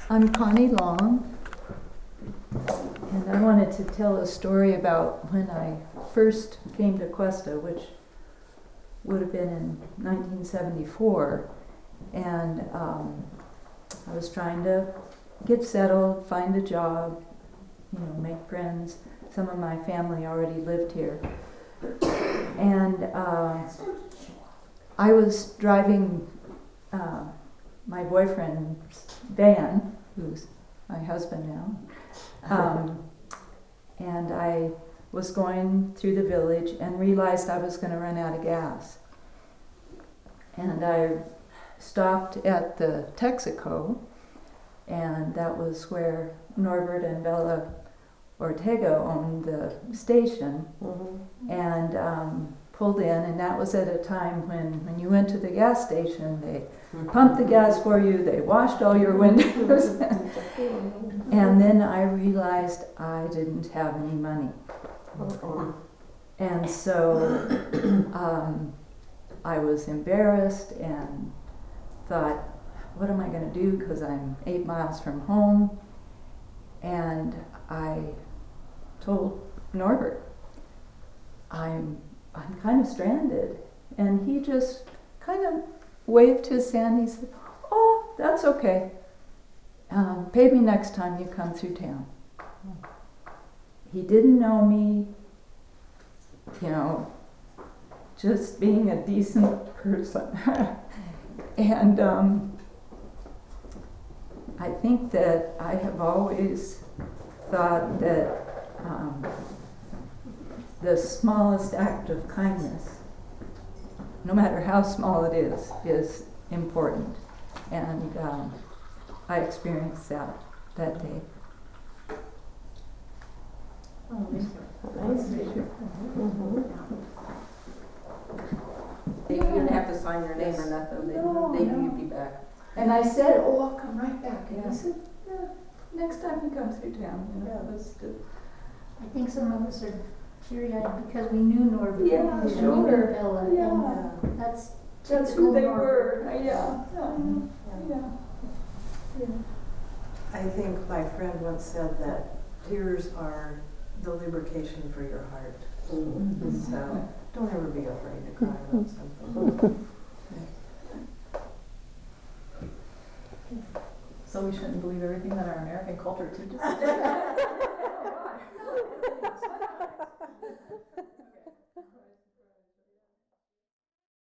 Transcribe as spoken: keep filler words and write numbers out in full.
I'm Connie Long, and I wanted to tell a story about when I first came to Cuesta, which would have been in nineteen seventy-four, and um, I was trying to get settled, find a job, you know, make friends. Some of my family already lived here, and uh, I was driving uh, my boyfriend's van, who's my husband now, um, and I was going through the village and realized I was going to run out of gas. And I stopped at the Texaco, and that was where Norbert and Bella Ortega owned the station, mm-hmm. and um, pulled in, and that was at a time when, when you went to the gas station, they mm-hmm. pumped the gas for you, they washed all your windows. And then I realized I didn't have any money. Mm-hmm. And so um, I was embarrassed and thought, what am I going to do, because I'm eight miles from home? And I told Norbert, I'm I'm kind of stranded. And he just kind of waved his hand. He said, oh, that's okay. Um, pay me next time you come through town. He didn't know me, you know, just being a decent person. And um, I think that I have always thought that um, the smallest act of kindness, no matter how small it is, is important. And um, I experienced that that day. Oh, nice. Mm-hmm. You didn't have to sign your name or nothing. They, No, they no. knew you'd be back. And I said, oh, I'll come right back. And Yeah. he said, yeah, next time you come through town, you know, Yeah. let's do. I think some of us are teary-eyed because we knew Norbert. Yeah, and sure. we knew Bella. Yeah. And that's That's typical who they Norbert. were. Yeah. Um, yeah. Yeah. I think my friend once said that tears are the lubrication for your heart. Mm-hmm. So don't ever be afraid to cry about something. So we shouldn't believe everything that our American culture teaches us.